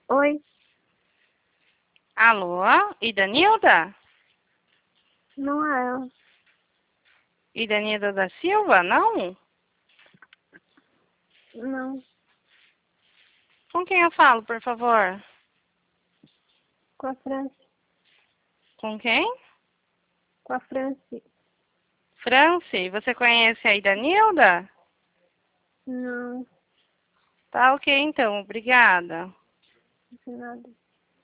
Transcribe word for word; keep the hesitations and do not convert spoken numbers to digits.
Oi, Alô, Idanilda? não é ela. Idanilda da Silva, não? Não, Com quem eu falo, por favor? com a Franci. Com quem? Com a Franci. Franci, você conhece a Idanilda? Não, Tá ok, então, obrigada. não sei nada.